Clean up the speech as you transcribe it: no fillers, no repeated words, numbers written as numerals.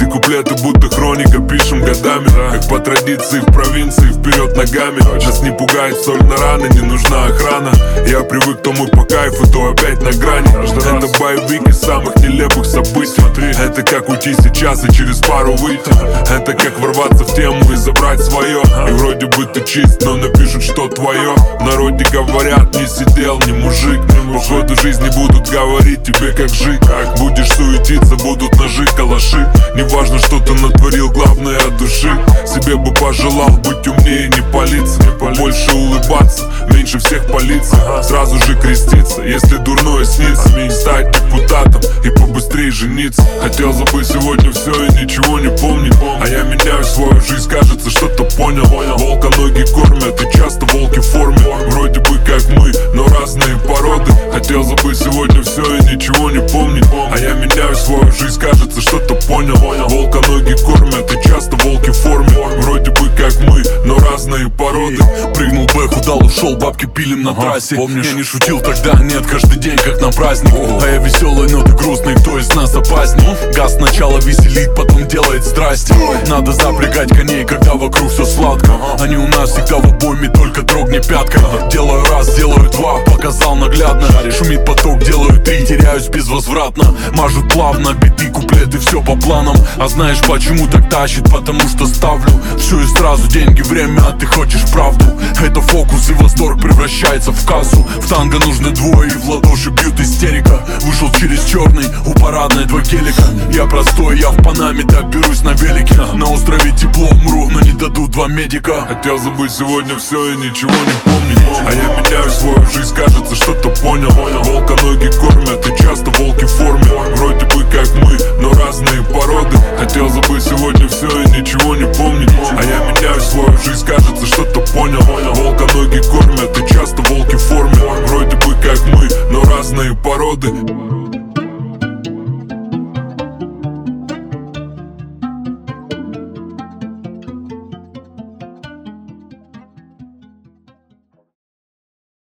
Эти куплеты будто хроника, пишем годами. Как по традиции в провинции, вперед ногами. Нас не пугает соль на раны, не нужна охрана. Я привык, то мы по кайфу, то опять на грани. Это боевик из самых нелепых событий. Это как уйти сейчас и через пару выйти. Это как ворваться в тему и забрать свое. И вроде бы ты чист, но напишут, что твое. В народе говорят, не сидел, не мужик. По ходу жизни будут говорить тебе, как жить. Будешь суетиться, будут ножи, калаши. Неважно, что ты натворил, главное от души. Себе бы пожелал быть умнее, не палиться. Больше улыбаться, меньше всех палиться. Сразу же креститься, если дурное снится. Стать депутатом и побыстрее жениться. Хотел забыть сегодня все и ничего не помнить. А я меняю свою жизнь, кажется, что-то понял. Волка ноги кормят и часто волки в форме. Вроде бы как мы, но разные породы. Хотел забыть сегодня все и ничего не помнить. А я меняю свою жизнь, кажется, что-то понял. Волка ноги кормят и часто волки в форме. Вроде бы как мы, но разные породы. Прыгнул бэк, удал, ушел, бабки пилим на трассе. Помнишь, я не шутил тогда, нет, каждый день как на праздник. А я веселый, но ты грустный, кто из нас опасней? Газ сначала веселит, потом делает страсти. Надо запрягать коней, когда вокруг все сладко. Они у нас всегда в обойме, только трогни пяткой. Делаю раз, делаю два, показал наглядно. Шумит поток, делаю три, теряюсь безвозвратно. Мажут плавно, биты, куплеты, все по планам. А знаешь почему так тащит? Потому что ставлю все и сразу, деньги, время, а ты хочешь правду. Это фокус и восторг превращается в кассу. В танго нужны двое и в ладоши бьют истерика. Вышел через черный, у парадной два гелика. Я простой, я в Панаме, так берусь на велике. На острове тепло, умру, но не дадут два медика. Хотел забыть сегодня все и ничего не помнить. А я меняю свою жизнь, кажется, что-то понял. Волка ноги кормят и часто волки